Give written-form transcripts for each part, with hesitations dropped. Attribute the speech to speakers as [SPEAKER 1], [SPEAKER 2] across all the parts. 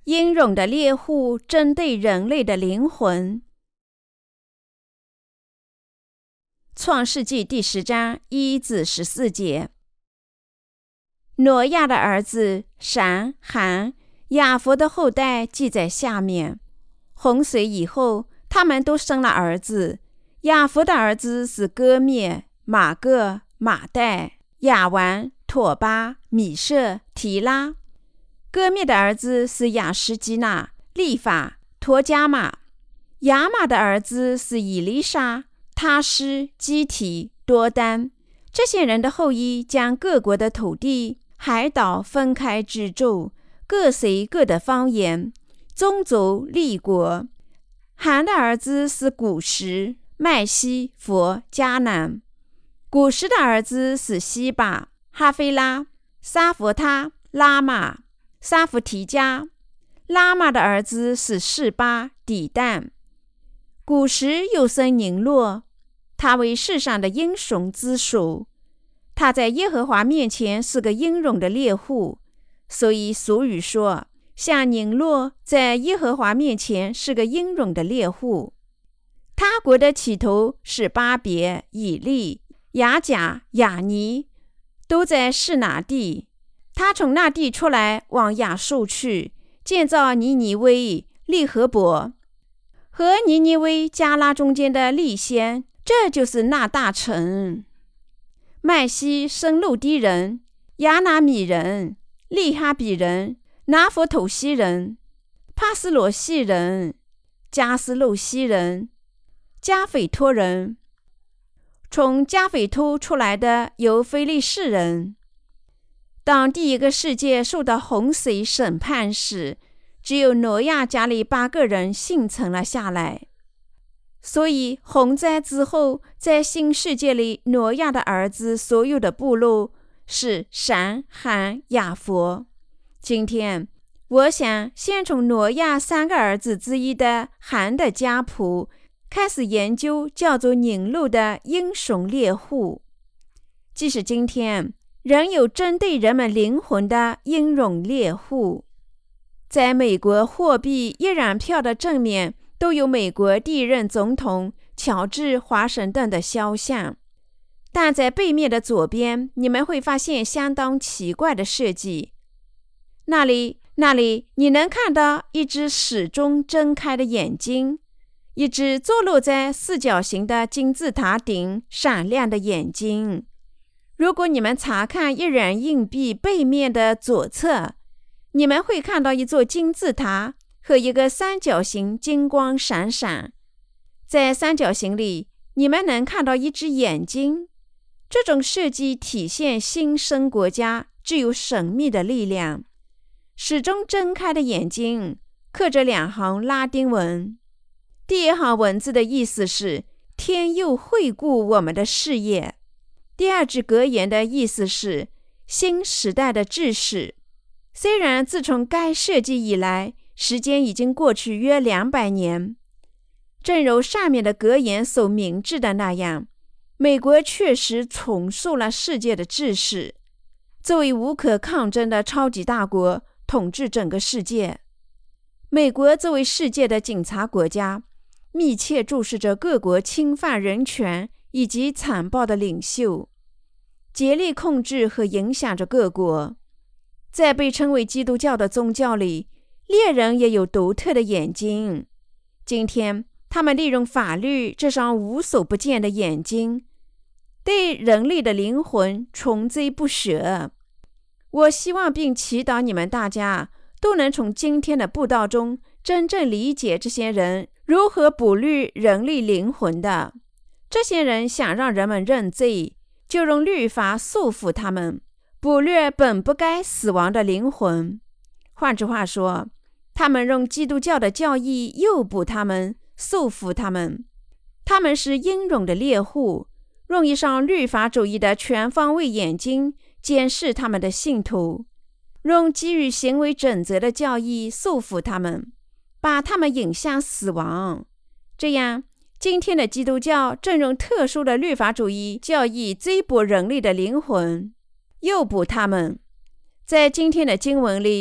[SPEAKER 1] 英勇的猎户针对人类的灵魂。创世纪第10章1至14节。挪亚的儿子闪、含、雅弗的后代记在下面。洪水以后，他们都生了儿子。雅弗的儿子是歌灭、马各、马代、亚完、妥巴、米舍、提拉。歌灭的儿子是雅什基纳、利法、托加马。亚玛的儿子是以利沙、他施、基提、多丹。这些人的后裔将各国的土地、海岛分开支柱，各随各的方言，宗族立国。含的儿子是古什、麦西、佛、迦南。古什的儿子是西巴、哈菲拉、沙弗他、拉玛、沙弗提加。拉玛的儿子是示巴、底但。古什又生宁洛，他为世上的英雄之首。他在耶和华面前是个英勇的猎户，所以俗语说，像宁洛在耶和华面前是个英勇的猎户。他国的起头是巴别、以利、雅甲、雅尼，都在示拿地。他从那地出来，往亚述去，建造尼尼微、利和伯和尼尼微加拉中间的利先，这就是那大城。麦西生路低人、亚拿米人、利哈比人、拿佛头西人、帕斯罗西人、加斯路西人、加斐托人。从加斐托出来的有非利士人。当第一个世界受到洪水审判时，只有挪亚家里8个人幸存了下来。所以洪灾之后，在新世界里，挪亚的儿子所有的部落是闪、含、雅弗。今天我想先从挪亚3个儿子之一的含的家谱开始研究叫做宁录的英雄猎户。即使今天仍有针对人们灵魂的英勇猎户。在美国货币一染票的正面都有美国第1任总统乔治·华盛顿的肖像，但在背面的左边，你们会发现相当奇怪的设计。那里你能看到一只始终睁开的眼睛，一只坐落在4角形的金字塔顶闪亮的眼睛。如果你们查看1元硬币背面的左侧，你们会看到一座金字塔和一个3角形金光闪闪。在3角形里，你们能看到一只眼睛。这种设计体现新生国家具有神秘的力量。始终睁开的眼睛刻着2行拉丁文。第1行文字的意思是天佑惠顾我们的事业。第2句格言的意思是新时代的志士。虽然自从该设计以来，时间已经过去约200年，正如上面的格言所明制的那样，美国确实重塑了世界的志士，作为无可抗争的超级大国统治整个世界。美国作为世界的警察国家，密切注视着各国侵犯人权以及残暴的领袖，竭力控制和影响着各国。在被称为基督教的宗教里，猎人也有独特的眼睛。今天他们利用法律这双无所不见的眼睛，对人类的灵魂穷追不舍。我希望并祈祷你们大家都能从今天的布道中真正理解这些人如何捕猎人类灵魂的。这些人想让人们认罪，就用律法束缚他们，捕猎本不该死亡的灵魂。换句话说，他们用基督教的教义诱捕他们，束缚他们。他们是英勇的猎户，用一双律法主义的全方位眼睛监视他们的信徒，用给予行为准则的教义束缚他们，把他们引向死亡。这样，今天的基督教正用特殊的律法主义教义追捕人类的灵魂，诱捕他们。在今天的经文里，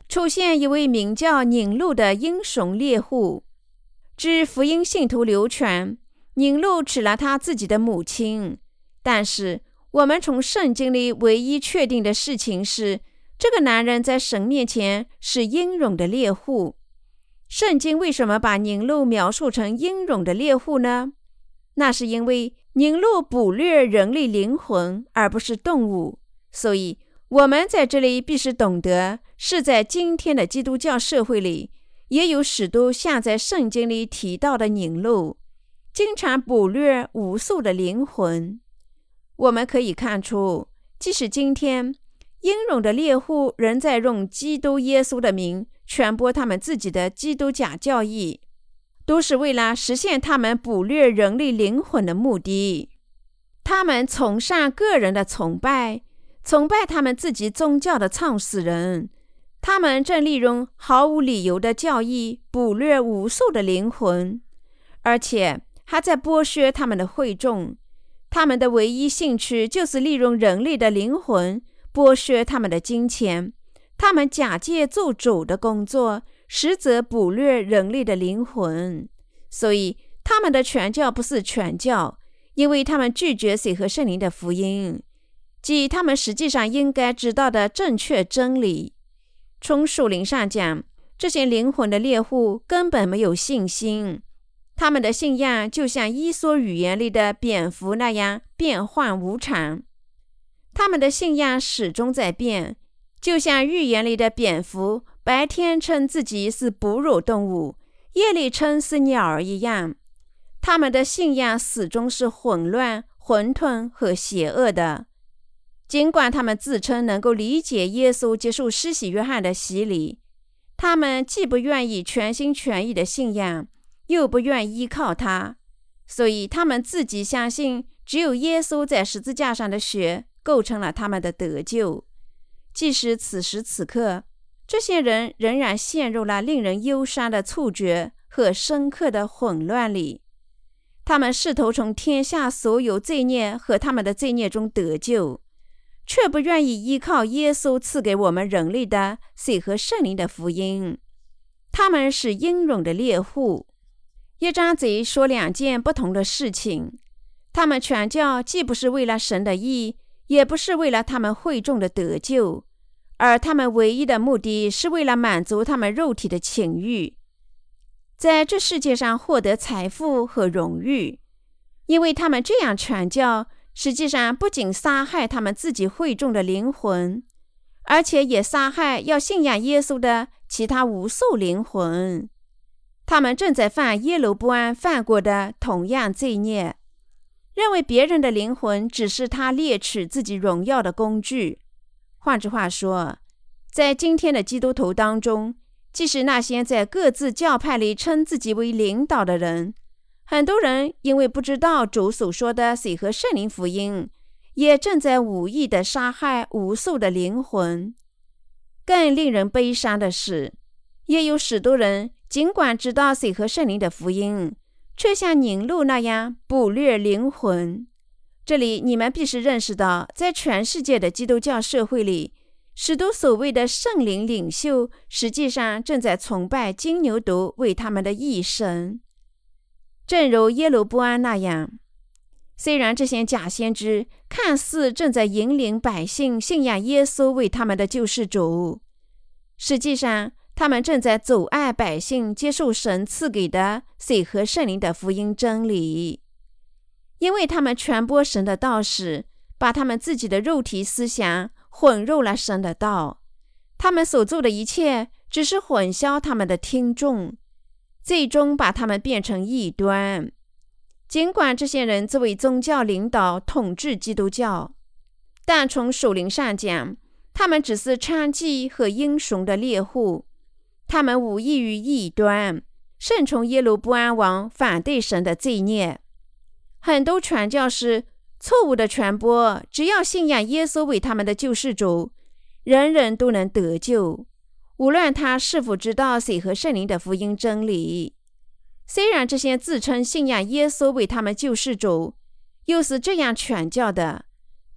[SPEAKER 1] 出现一位名叫宁禄的英雄猎户。据福音信徒流传，宁禄娶了他自己的母亲，但是我们从圣经里唯一确定的事情是，这个男人在神面前是英勇的猎户。圣经为什么把宁禄描述成英勇的猎户呢？那是因为宁禄捕猎人类灵魂，而不是动物。所以我们在这里必须懂得，是在今天的基督教社会里，也有许多像在圣经里提到的宁禄，经常捕猎无数的灵魂。我们可以看出，即使今天英勇的猎户仍在用基督耶稣的名传播他们自己的基督假教义，都是为了实现他们捕猎人类灵魂的目的。他们崇尚个人的崇拜他们自己宗教的创始人。他们正利用毫无理由的教义捕猎无数的灵魂，而且还在剥削他们的会众。他们的唯一兴趣就是利用人类的灵魂剥削他们的金钱。他们假借做主的工作，实则捕猎人类的灵魂。所以他们的传教不是传教，因为他们拒绝水和圣灵的福音，即他们实际上应该知道的正确真理。从属灵上讲，这些灵魂的猎户根本没有信心，他们的信仰就像伊索寓言里的蝙蝠那样变幻无常。他们的信仰始终在变，就像寓言里的蝙蝠白天称自己是哺乳动物，夜里称是鸟儿一样。他们的信仰始终是混乱、混沌和邪恶的。尽管他们自称能够理解耶稣接受施洗约翰的洗礼，他们既不愿意全心全意的信仰，又不愿依靠他，所以他们自己相信只有耶稣在十字架上的血构成了他们的得救。即使此时此刻，这些人仍然陷入了令人忧伤的触觉和深刻的混乱里。他们试图从天下所有罪孽和他们的罪孽中得救，却不愿意依靠耶稣赐给我们人类的水和圣灵的福音。他们是英勇的猎户。一张嘴说两件不同的事情。他们传教既不是为了神的义，也不是为了他们会众的得救，而他们唯一的目的是为了满足他们肉体的情欲，在这世界上获得财富和荣誉。因为他们这样传教，实际上不仅杀害他们自己会众的灵魂，而且也杀害要信仰耶稣的其他无数灵魂。他们正在犯耶罗波安犯过的同样罪孽，认为别人的灵魂只是他猎取自己荣耀的工具。换句话说，在今天的基督徒当中，即使那些在各自教派里称自己为领导的人，很多人因为不知道主所说的水和圣灵福音，也正在无意地杀害无数的灵魂。更令人悲伤的是，也有许多人尽管知道水和圣灵的福音，却像宁禄那样捕猎灵魂。这里你们必须认识到，在全世界的基督教社会里，许多所谓的圣灵领袖实际上正在崇拜金牛犊为他们的义神，正如耶罗波安那样。虽然这些假先知看似正在引领百姓信仰耶稣为他们的救世主，实际上他们正在阻碍百姓接受神赐给的水和圣灵的福音真理。因为他们传播神的道时，把他们自己的肉体思想混入了神的道，他们所做的一切只是混淆他们的听众，最终把他们变成异端。尽管这些人作为宗教领导统治基督教，但从属灵上讲，他们只是娼妓和英雄的猎户。他们无异于异端，顺从耶罗波安王反对神的罪孽。很多传教士错误的传播，只要信仰耶稣为他们的救世主，人人都能得救，无论他是否知道水和圣灵的福音真理。虽然这些自称信仰耶稣为他们救世主，又是这样传教的，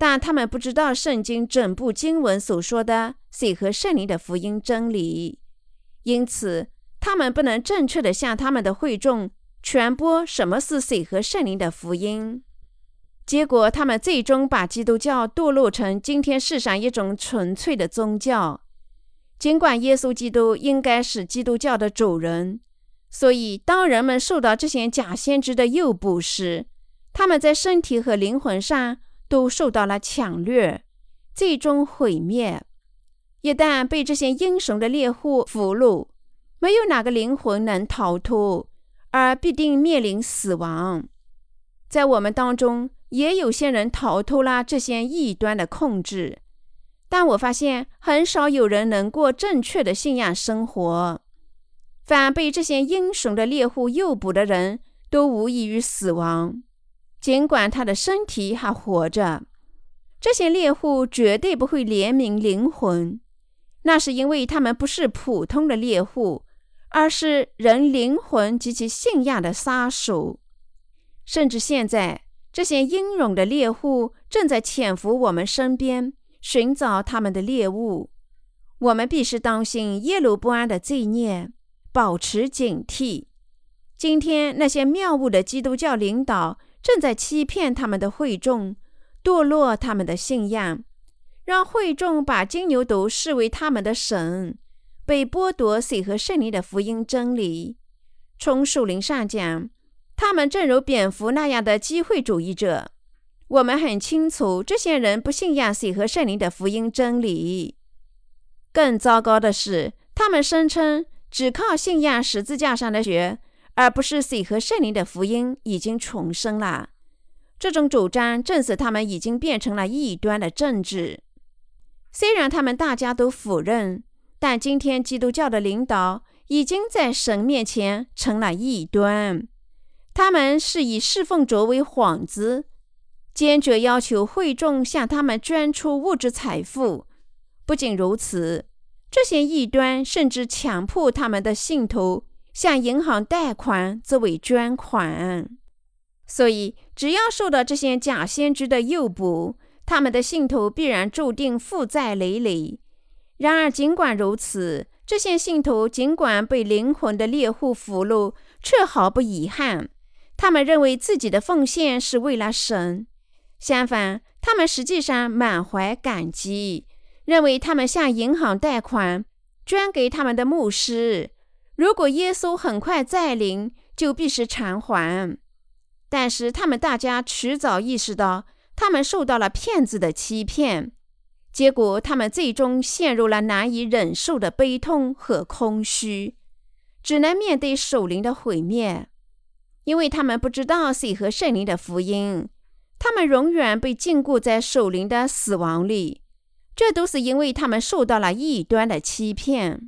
[SPEAKER 1] 但他们不知道圣经整部经文所说的水和圣灵的福音真理，因此他们不能正确地向他们的会众传播什么是水和圣灵的福音。结果他们最终把基督教堕落成今天世上一种纯粹的宗教。尽管耶稣基督应该是基督教的主人，所以当人们受到这些假先知的诱捕时，他们在身体和灵魂上都受到了抢掠，最终毁灭。一旦被这些英雄的猎户俘虏，没有哪个灵魂能逃脱，而必定面临死亡。在我们当中也有些人逃脱了这些异端的控制，但我发现很少有人能过正确的信仰生活。凡被这些英雄的猎户诱捕的人都无异于死亡，尽管他的身体还活着。这些猎户绝对不会怜悯灵魂，那是因为他们不是普通的猎户，而是人灵魂及其信仰的杀手。甚至现在，这些英勇的猎户正在潜伏我们身边，寻找他们的猎物。我们必须当心耶罗波安的罪孽，保持警惕。今天那些谬误的基督教领导正在欺骗他们的会众，堕落他们的信仰，让会众把金牛犊视为他们的神，被剥夺水和圣灵的福音真理。从属灵上讲，他们正如蝙蝠那样的机会主义者。我们很清楚，这些人不信仰水和圣灵的福音真理。更糟糕的是，他们声称只靠信仰十字架上的血，而不是水和圣灵的福音已经重生了。这种主张正是他们已经变成了异端的政治。虽然他们大家都否认，但今天基督教的领导已经在神面前成了异端。他们是以侍奉主为幌子，坚决要求会众向他们捐出物质财富。不仅如此，这些异端甚至强迫他们的信徒向银行贷款作为捐款。所以只要受到这些假先知的诱捕，他们的信徒必然注定负债累累。然而尽管如此，这些信徒尽管被灵魂的猎户俘虏，却毫不遗憾。他们认为自己的奉献是为了神，相反，他们实际上满怀感激，认为他们向银行贷款，捐给他们的牧师，如果耶稣很快再临，就必须偿还。但是他们大家迟早意识到，他们受到了骗子的欺骗，结果他们最终陷入了难以忍受的悲痛和空虚，只能面对属灵的毁灭。因为他们不知道水和圣灵的福音，他们永远被禁锢在属灵的死亡里，这都是因为他们受到了异端的欺骗。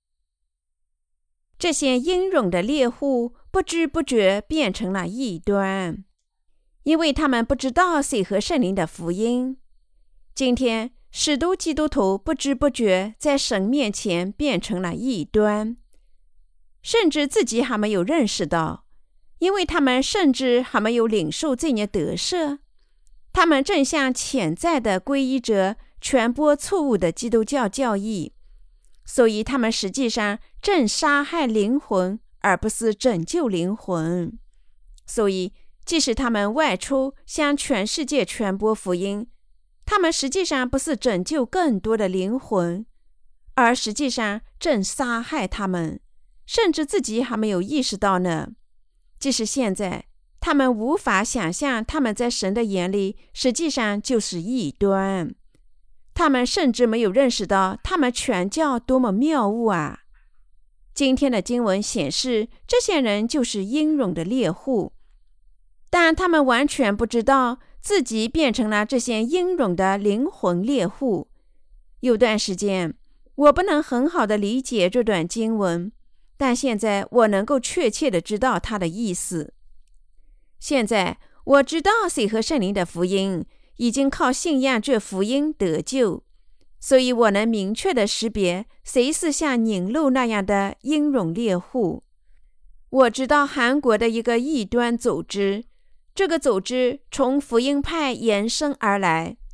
[SPEAKER 1] 这些英勇的猎户不知不觉变成了异端，因为他们不知道水和圣灵的福音。今天许多基督徒不知不觉在神面前变成了异端，甚至自己还没有认识到，因为他们甚至还没有领受罪孽得赦。他们正向潜在的皈依者传播错误的基督教教义，所以他们实际上正杀害灵魂，而不是拯救灵魂。所以即使他们外出向全世界传播福音，他们实际上不是拯救更多的灵魂，而实际上正杀害他们，甚至自己还没有意识到呢。即使现在他们无法想象，他们在神的眼里实际上就是异端。他们甚至没有认识到他们传教多么谬误啊！今天的经文显示，这些人就是英勇的猎户，但他们完全不知道自己变成了这些英勇的灵魂猎户。有段时间，我不能很好的理解这段经文，但现在我能够确切地知道它的意思。现在我知道水和圣灵的福音，已经靠信仰这福音得救，所以我能明确地识别谁是像宁路那样的英勇猎户。我知道韩国的一个异端组织，这个组织从福音派延伸而来，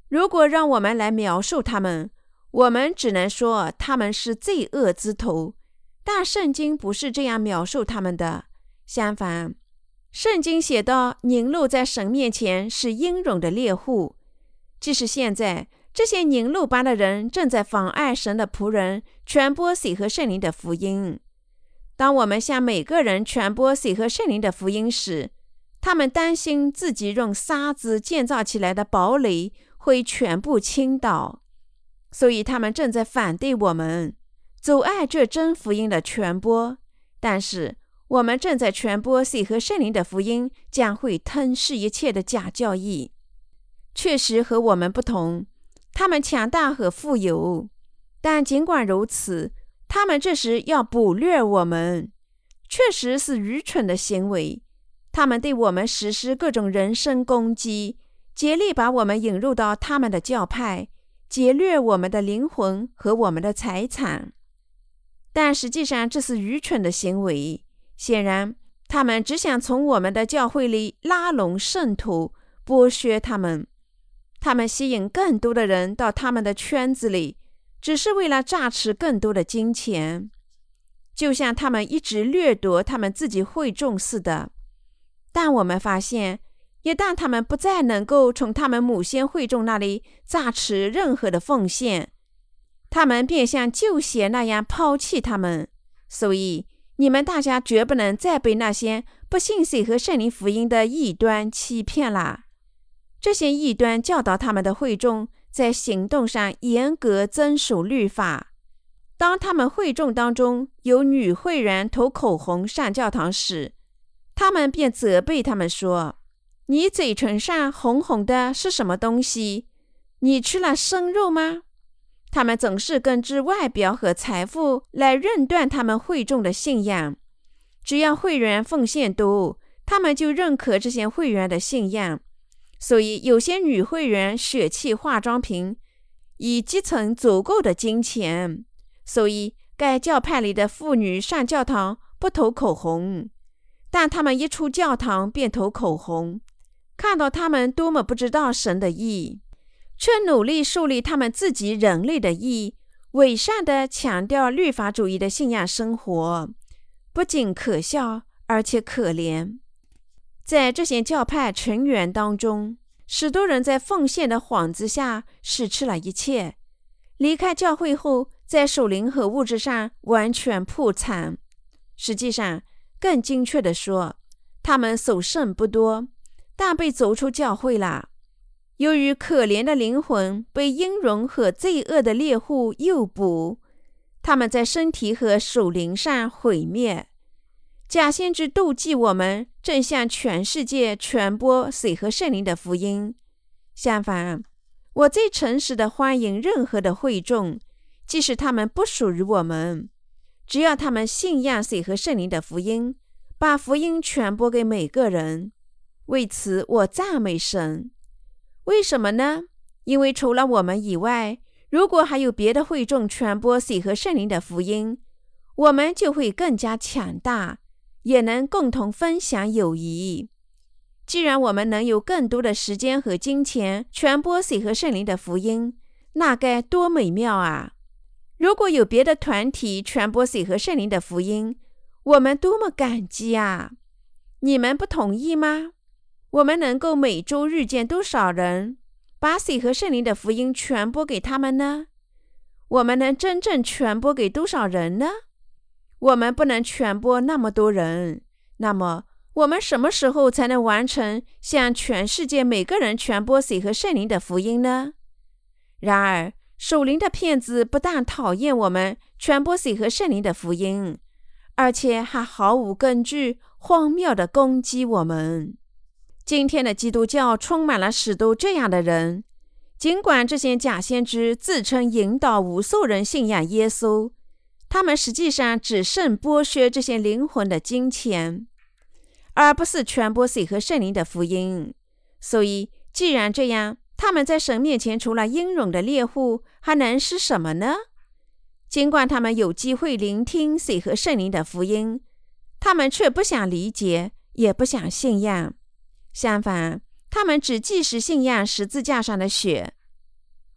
[SPEAKER 1] 如果让我们来描述他们，我们只能说他们是罪恶之徒，但圣经不是这样描述他们的。相反，圣经写道，凝露在神面前是英勇的猎户。即使现在，这些凝露般的人正在妨碍神的仆人传播水和圣灵的福音。当我们向每个人传播水和圣灵的福音时，他们担心自己用沙子建造起来的堡垒会全部倾倒，所以他们正在反对我们，阻碍这真福音的传播。但是我们正在传播水和圣灵的福音，将会吞噬一切的假教义。确实和我们不同，他们强大和富有，但尽管如此，他们这时要捕掠我们，确实是愚蠢的行为。他们对我们实施各种人身攻击，竭力把我们引入到他们的教派，劫掠我们的灵魂和我们的财产。但实际上这是愚蠢的行为。显然，他们只想从我们的教会里拉拢圣徒，剥削他们。他们吸引更多的人到他们的圈子里，只是为了榨取更多的金钱，就像他们一直掠夺他们自己会众似的。但我们发现，一旦他们不再能够从他们母先会众那里榨取任何的奉献，他们便像旧鞋那样抛弃他们。所以你们大家绝不能再被那些不信水和圣灵福音的异端欺骗了。这些异端教导他们的会众在行动上严格遵守律法。当他们会众当中有女会员涂口红上教堂时，他们便责备他们说：你嘴唇上红红的是什么东西？你吃了生肉吗？他们总是根据外表和财富来论断他们会众的信仰。只要会员奉献多，他们就认可这些会员的信仰。所以有些女会员舍弃化妆品，以积存足够的金钱。所以该教派里的妇女上教堂不涂口红，但他们一出教堂便涂口红。看到他们多么不知道神的意，却努力树立他们自己人类的意，伪善地强调律法主义的信仰生活，不仅可笑，而且可怜。在这些教派成员当中，许多人在奉献的幌子下失去了一切，离开教会后，在属灵和物质上完全破产。实际上，更精确地说，他们所剩不多，但被逐出教会了。由于可怜的灵魂被阴荣和罪恶的猎户诱捕，他们在身体和属灵上毁灭。假先知妒忌我们正向全世界传播水和圣灵的福音。相反，我最诚实地欢迎任何的会众，即使他们不属于我们，只要他们信仰水和圣灵的福音，把福音传播给每个人。为此我赞美神。为什么呢？因为除了我们以外，如果还有别的会众传播水和圣灵的福音，我们就会更加强大，也能共同分享友谊。既然我们能有更多的时间和金钱传播水和圣灵的福音，那该多美妙啊！如果有别的团体传播水和圣灵的福音，我们多么感激啊！你们不同意吗？我们能够每周日见多少人，把水和圣灵的福音传播给他们呢？我们能真正传播给多少人呢？我们不能传播那么多人，那么我们什么时候才能完成向全世界每个人传播水和圣灵的福音呢？然而，属灵的骗子不但讨厌我们传播水和圣灵的福音，而且还毫无根据、荒谬地攻击我们。今天的基督教充满了许多这样的人，尽管这些假先知自称引导无数人信仰耶稣，他们实际上只剩剥削这些灵魂的金钱，而不是传播水和圣灵的福音。所以既然这样，他们在神面前除了英勇的猎户，还能是什么呢？尽管他们有机会聆听水和圣灵的福音，他们却不想理解，也不想信仰。相反，他们只继续信仰十字架上的血。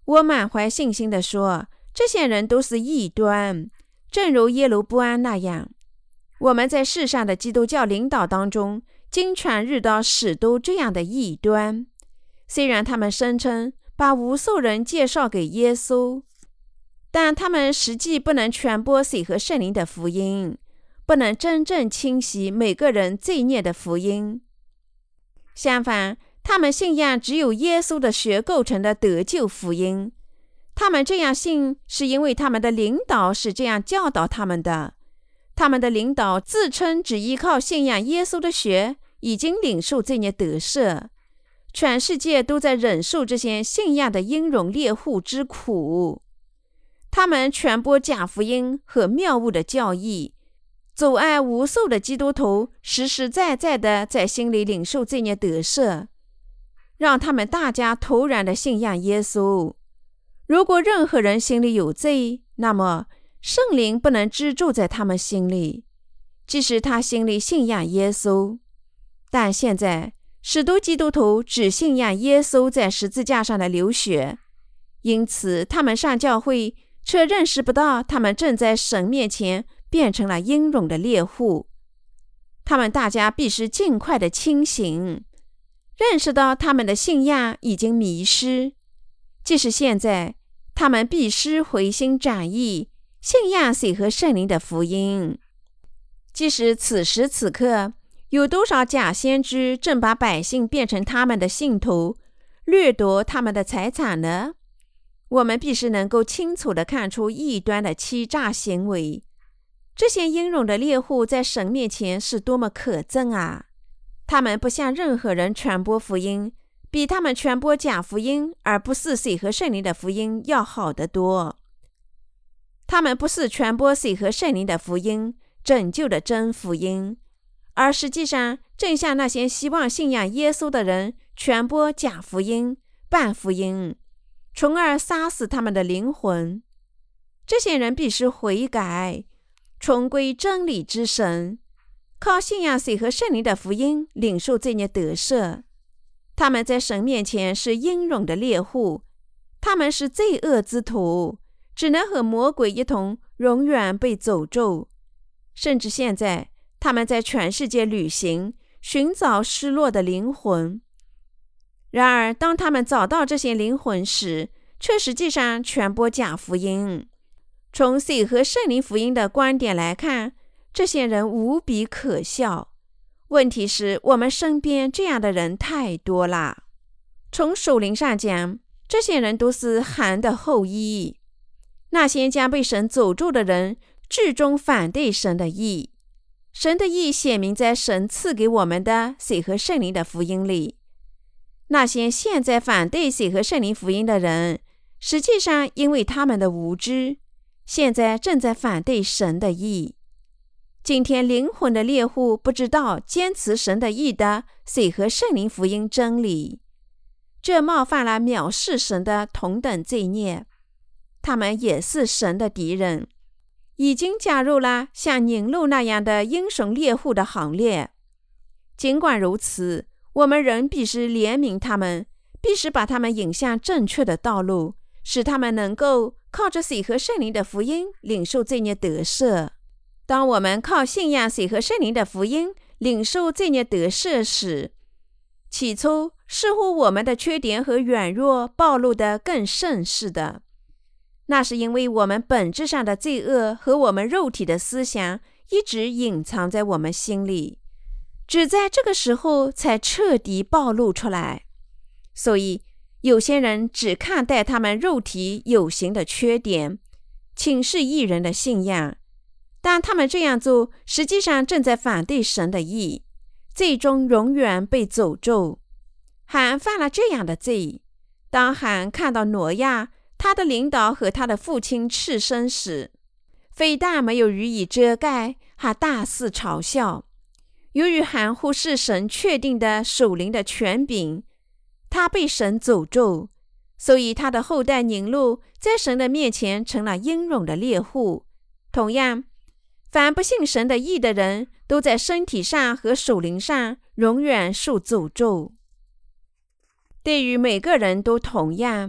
[SPEAKER 1] 我满怀信心地说，这些人都是异端，正如耶罗波安那样。我们在世上的基督教领导当中，经常遇到许多这样的异端。虽然他们声称把无数人介绍给耶稣，但他们实际不能传播水和圣灵的福音，不能真正清洗每个人罪孽的福音。相反，他们信仰只有耶稣的血构成的得救福音。他们这样信，是因为他们的领导是这样教导他们的。他们的领导自称只依靠信仰耶稣的血，已经领受罪孽得赦。全世界都在忍受这些信仰的音容猎户之苦。他们传播假福音和谬误的教义，阻碍无数的基督徒实实在在的在心里领受罪孽得赦，让他们大家投然的信仰耶稣。如果任何人心里有罪，那么圣灵不能居住在他们心里，即使他心里信仰耶稣。但现在许多基督徒只信仰耶稣在十字架上的流血，因此他们上教会却认识不到他们正在神面前变成了阴冗的猎户。他们大家必须尽快的清醒，认识到他们的信仰已经迷失。即使现在，他们必须回心转意，信仰水和圣灵的福音。即使此时此刻，有多少假先知正把百姓变成他们的信徒，掠夺他们的财产呢？我们必须能够清楚地看出异端的欺诈行为。这些阴冗的猎户在神面前是多么可憎啊！他们不向任何人传播福音，比他们传播假福音而不是水和圣灵的福音要好得多。他们不是传播水和圣灵的福音，拯救的真福音，而实际上正向那些希望信仰耶稣的人传播假福音、半福音，从而杀死他们的灵魂。这些人必须悔改，重归真理之神，靠信仰水和圣灵的福音领受罪孽得赦。他们在神面前是阴冗的猎户，他们是罪恶之徒，只能和魔鬼一同永远被诅咒。甚至现在，他们在全世界旅行，寻找失落的灵魂。然而，当他们找到这些灵魂时，却实际上传播假福音。从水和圣灵福音的观点来看，这些人无比可笑。问题是，我们身边这样的人太多了。从属灵上讲，这些人都是含的后裔。那些将被神诅咒的人，最终反对神的义。神的义显明在神赐给我们的水和圣灵的福音里。那些现在反对水和圣灵福音的人，实际上因为他们的无知，现在正在反对神的义。今天灵魂的猎户不知道坚持神的义的水和圣灵福音真理，这冒犯了藐视神的同等罪孽。他们也是神的敌人，已经加入了像宁路那样的英雄猎户的行列。尽管如此，我们仍必须怜悯他们，必须把他们引向正确的道路，使他们能够靠着水和圣灵的福音领受罪孽得赦。当我们靠信仰水和圣灵的福音领受罪孽得赦时，起初似乎我们的缺点和软弱暴露得更甚是的。那是因为我们本质上的罪恶和我们肉体的思想一直隐藏在我们心里，只在这个时候才彻底暴露出来。所以有些人只看待他们肉体有形的缺点，轻视义人的信仰，但他们这样做实际上正在反对神的义，最终永远被诅咒。韩犯了这样的罪。当韩看到挪亚他的领导和他的父亲赤身时，非但没有予以遮盖，还大肆嘲笑。由于韩忽视神确定的属灵的权柄，他被神诅咒，所以他的后代宁路在神的面前成了阴冗的猎户。同样，凡不信神的义的人，都在身体上和属灵上永远受诅咒。对于每个人都同样，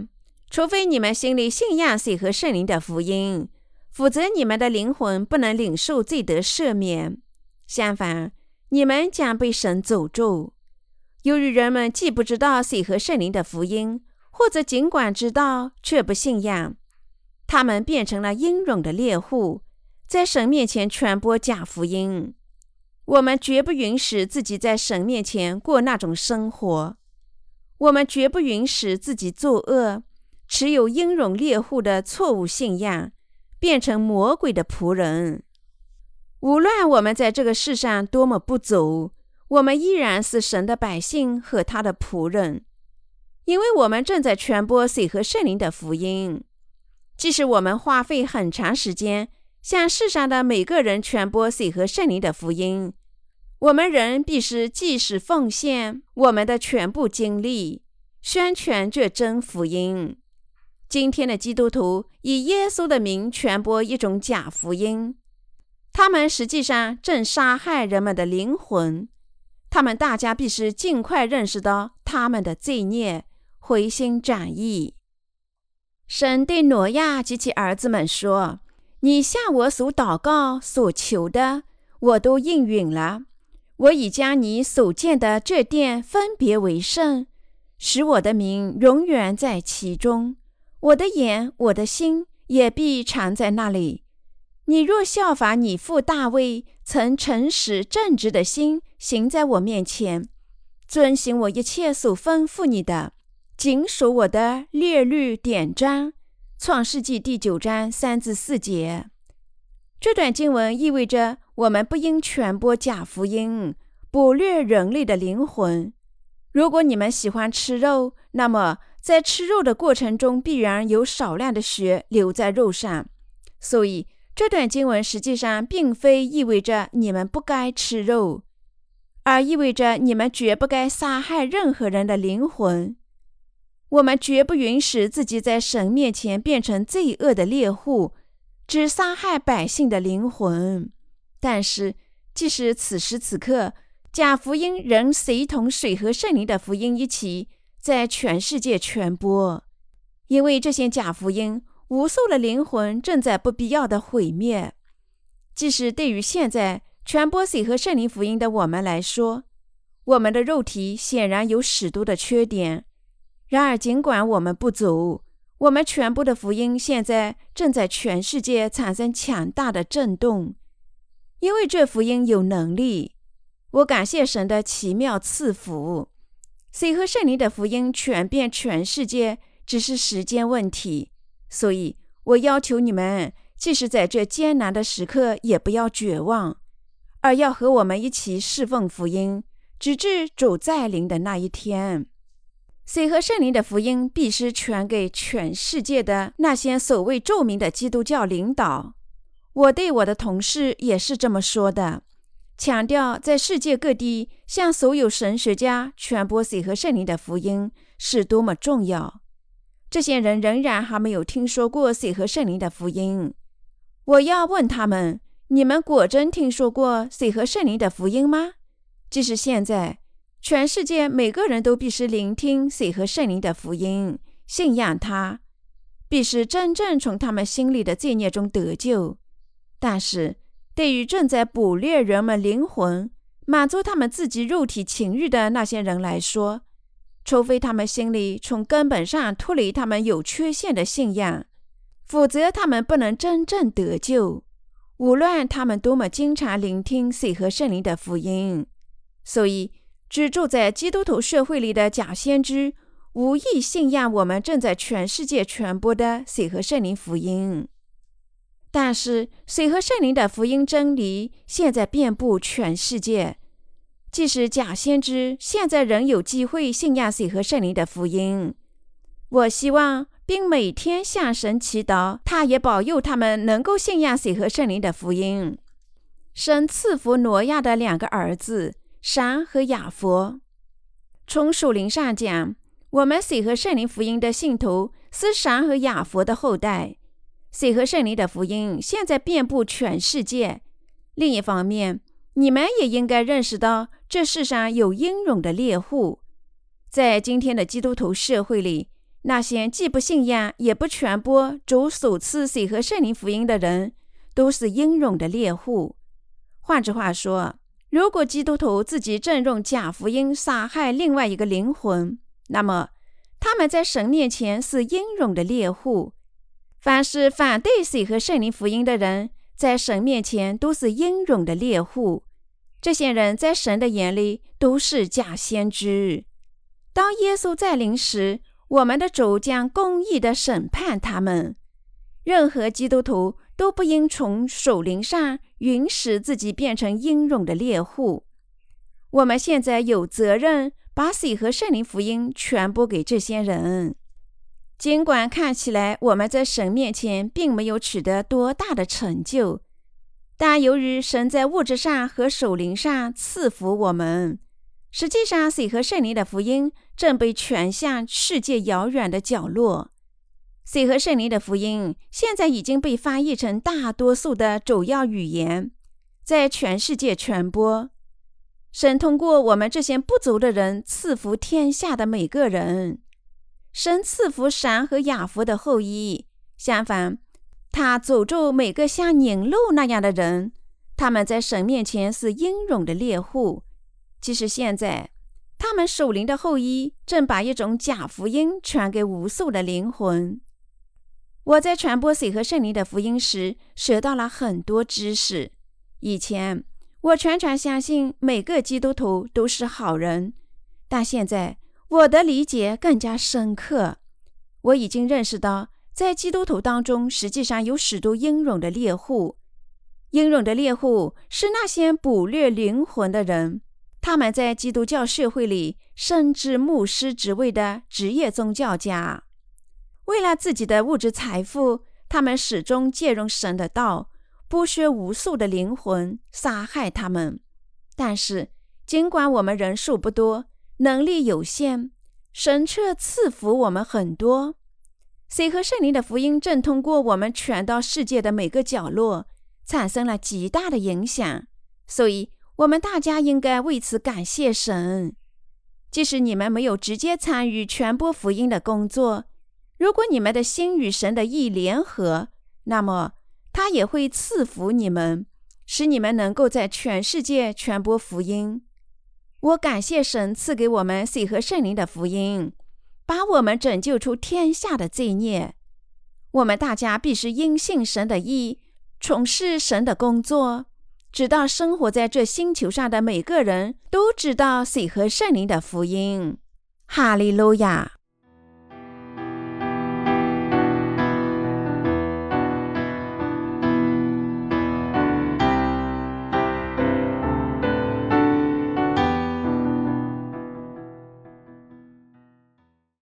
[SPEAKER 1] 除非你们心里信仰水和圣灵的福音，否则你们的灵魂不能领受罪得赦免。相反，你们将被神诅咒。由于人们既不知道水和圣灵的福音，或者尽管知道却不信仰，他们变成了英勇的猎户，在神面前传播假福音。我们绝不允许自己在神面前过那种生活，我们绝不允许自己作恶，持有英勇猎户的错误信仰，变成魔鬼的仆人。无论我们在这个世上多么不足，我们依然是神的百姓和他的仆人，因为我们正在传播水和圣灵的福音。即使我们花费很长时间向世上的每个人传播水和圣灵的福音，我们仍必须继续奉献我们的全部精力，宣传这真福音。今天的基督徒以耶稣的名传播一种假福音，他们实际上正杀害人们的灵魂。他们大家必须尽快认识到他们的罪孽，回心转意。神对挪亚及其儿子们说：你向我所祷告所求的，我都应允了。我已将你所建的这殿分别为圣，使我的名永远在其中，我的眼我的心也必常在那里。你若效法你父大卫曾诚实正直的心行在我面前，遵行我一切所吩咐你的，谨守我的律例典章。创世纪第9章3至4节。这段经文意味着我们不应传播假福音，捕掠人类的灵魂。如果你们喜欢吃肉，那么在吃肉的过程中必然有少量的血留在肉上。所以这段经文实际上并非意味着你们不该吃肉，而意味着你们绝不该杀害任何人的灵魂。我们绝不允许自己在神面前变成罪恶的猎户，只杀害百姓的灵魂。但是即使此时此刻，假福音仍随同水和圣灵的福音一起在全世界传播，因为这些假福音无数的灵魂正在不必要的毁灭。即使对于现在传播水和圣灵福音的我们来说，我们的肉体显然有许多的缺点。然而尽管我们不足，我们传播的福音现在正在全世界产生强大的震动，因为这福音有能力。我感谢神的奇妙赐福，水和圣灵的福音传遍全世界只是时间问题。所以我要求你们，即使在这艰难的时刻也不要绝望，而要和我们一起侍奉福音，直至主再临的那一天。水和圣灵的福音必须传给全世界的那些所谓著名的基督教领导。我对我的同事也是这么说的，强调在世界各地向所有神学家传播水和圣灵的福音是多么重要。这些人仍然还没有听说过水和圣灵的福音。我要问他们，你们果真听说过水和圣灵的福音吗？即使现在全世界每个人都必须聆听水和圣灵的福音，信仰它，必须真正从他们心里的罪孽中得救。但是对于正在捕猎人们灵魂，满足他们自己肉体情欲的那些人来说，除非他们心里从根本上脱离他们有缺陷的信仰，否则他们不能真正得救，无论他们多么经常聆听水和圣灵的福音。所以居住在基督徒社会里的假先知无意信仰我们正在全世界传播的水和圣灵福音。但是水和圣灵的福音真理现在遍布全世界，即使假先知现在仍有机会信仰水和圣灵的福音。我希望并每天向神祈祷，他也保佑他们能够信仰水和圣灵的福音。神赐福挪亚的2个儿子闪和雅弗。从属灵上讲，我们水和圣灵福音的信徒是闪和雅弗的后代。水和圣灵的福音现在遍布全世界。另一方面，你们也应该认识到这世上有英勇的猎户。在今天的基督徒社会里， 那些既不信仰也不传播主所赐水和圣灵福音的人，都是英勇的猎户。换句话说，如果基督徒自己正用假福音杀害另外一个灵魂，那么他们在神面前是英勇的猎户。凡是反对水和圣灵福音的人，在神面前都是英勇的猎户。这些人在神的眼里都是假先知。当耶稣再临时，我们的主将公义地审判他们。任何基督徒都不应从属灵上允许自己变成英勇的猎户。我们现在有责任把水和圣灵福音传播给这些人。尽管看起来我们在神面前并没有取得多大的成就，但由于神在物质上和属灵上赐福我们，实际上水和圣灵的福音正被传向世界遥远的角落。水和圣灵的福音现在已经被翻译成大多数的主要语言，在全世界传播。神通过我们这些不足的人赐福天下的每个人。神赐福闪和雅弗的后裔，相反，他诅咒每个像宁录那样的人。他们在神面前是英勇的猎户。即使现在，他们属灵的后裔正把一种假福音传给无数的灵魂。我在传播水和圣灵的福音时，学到了很多知识。以前，我常常相信每个基督徒都是好人，但现在我的理解更加深刻。我已经认识到，在基督徒当中实际上有许多英勇的猎户。英勇的猎户是那些捕猎灵魂的人，他们在基督教社会里升至牧师职位的职业宗教家。为了自己的物质财富，他们始终借用神的道，剥削无数的灵魂，杀害他们。但是，尽管我们人数不多，能力有限，神却赐福我们很多。水和圣灵的福音正通过我们传到世界的每个角落，产生了极大的影响。所以，我们大家应该为此感谢神。即使你们没有直接参与传播福音的工作，如果你们的心与神的意联合，那么他也会赐福你们，使你们能够在全世界传播福音。我感谢神赐给我们水和圣灵的福音，把我们拯救出天下的罪孽。我们大家必须因信神的义，从事神的工作，直到生活在这星球上的每个人都知道水和圣灵的福音。哈利路亚。